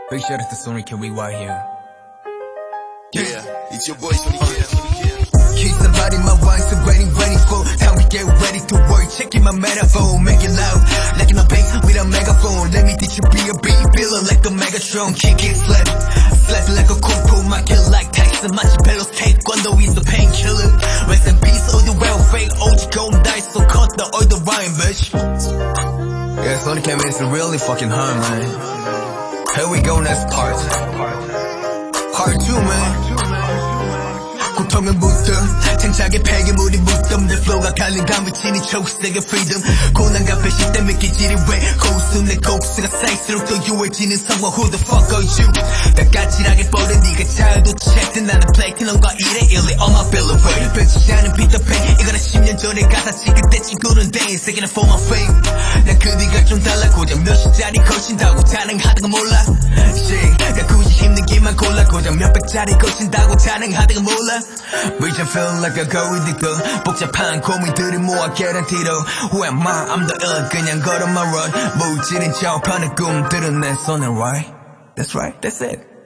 Big shout out to Sony Can We Why here. Yeah, it's your boy Sony K. Keep somebody my wine, so ready for time we get ready to work. Checking my metaphor, make it loud, like in a bass with a megaphone. Let me teach you be a beat, feeling like the Megatron. Kick it, slap like a kung fu, my kill like Tyson. Machiavello's taekwondo is the painkiller. Rest in peace, all the well-fake OG gon' die, so cut the oil the rhyme, bitch. Yeah, Sony Can is really fucking hard, man. Here we go, next part. Part 2, man. 고통은 묻음 창작의 폐기물이 묻음 내 flow가 갈린 감미치니 초록색의 freedom 고난과 배신 때문에 기질이 왜 고수 내 곡수가 쌓일수록 더 유해지는 상황 Who the fuck are you 다 까칠하게 뻗은 네가 잘도 checked 나는 플래티넘과 1에 1에 on my bill of fame 변치지 않은 피터팬 이거는 10년 전의 가사지 그때 친구는 돼 세계는 for my fame 난 그 네가 좀 달라 고작 몇 시짜리 거신다고 자랑하던 거 몰라 난 굳이 힘든 길만 골라 고작 몇백짜리 거신다고 자랑하던 거 몰라 Reach and feel like a gold digger 복잡한 고민들을 모아 guaranteed Who am I? I'm the ill 그냥 걸어만 run 물질인 자업하는 꿈들은 내 손에 right That's right, that's it